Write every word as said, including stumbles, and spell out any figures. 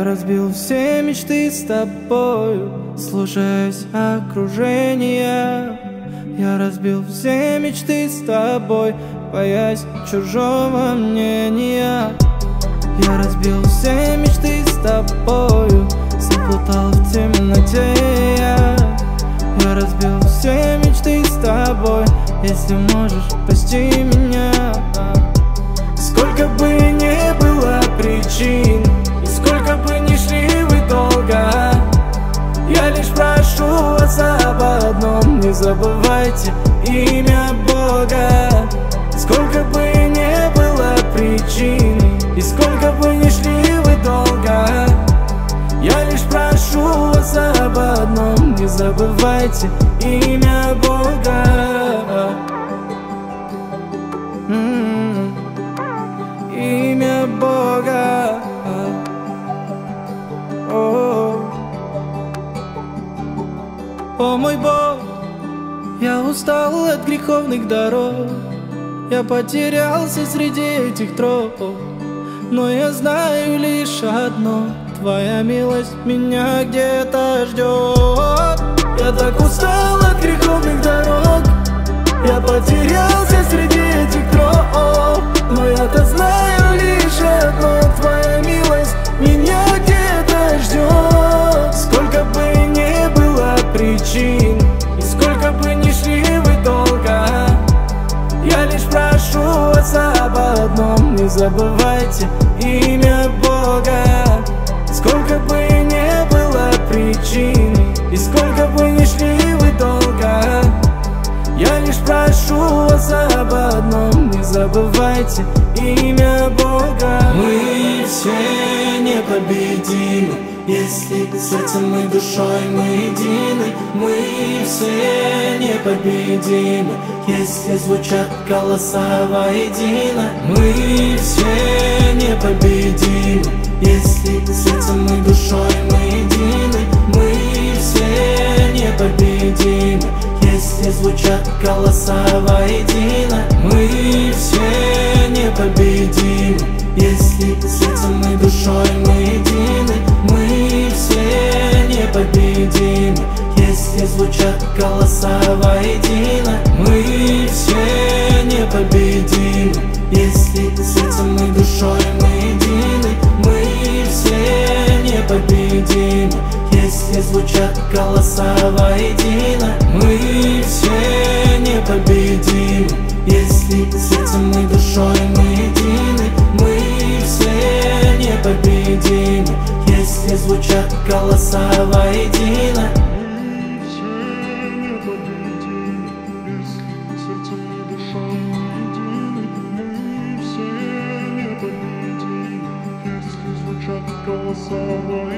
разбил все мечты с тобою, слушаясь окружения. Я разбил все мечты с тобой, боясь чужого мнения. Я разбил все мечты с тобою, заплутал в темноте я. Я разбил все мечты с тобой, если можешь, прости меня. Сколько бы ни было причин, и сколько бы ни шли вы долго, я лишь прошу вас об одном: не забывайте имя Бога. Сколько бы ни было причин, и сколько бы ни шли вы долго, я лишь прошу вас об одном: не забывайте имя Бога. М-м-м. Имя Бога. О, о мой Бог, я устал от греховных дорог, я потерялся среди этих троп, но я знаю лишь одно: твоя милость меня где-то ждет. Я так устал от греховных дорог, я потерялся среди этих троп, но я-то знаю лишь одно: твоя милость меня где-то ждет. Сколько бы ни было причин, и сколько бы ни шли вы долго, я лишь прошу вас об одном: не забывайте имя Бога. Сколько бы ни было причин, и сколько бы ни шли вы долго, я лишь прошу вас об одном: не забывайте имя Бога. Мы все непобедимы, если сердцем и душой мы едины. Мы все непобедимы, если звучат голоса воедино. Мы все непобедимы, если сердцем и душой мы едины. Мы все непобедимы, если звучат голоса воедино. Мы все непобедимы, если сердцем и душой мы едины. Мы все непобедимы, если звучат голоса воедино. Мы все непобедимы, если сердцем и душой мы едины. Мы все непобедимы, если звучат голоса воедино. Мы все непобедимы, если сердцем и душой мы едины. Мы все непобедимы, если звучат голоса воедино. Голоса